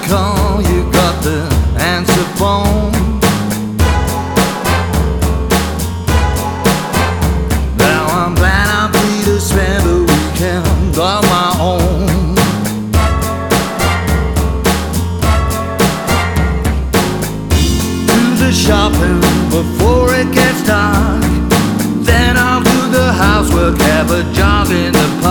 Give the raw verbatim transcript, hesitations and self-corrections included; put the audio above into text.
call, you got the answer phone. Now I'm glad I'm free to spend the weekend on my own. Do the shopping before it gets dark, then I'll do the housework, have a jog in the park.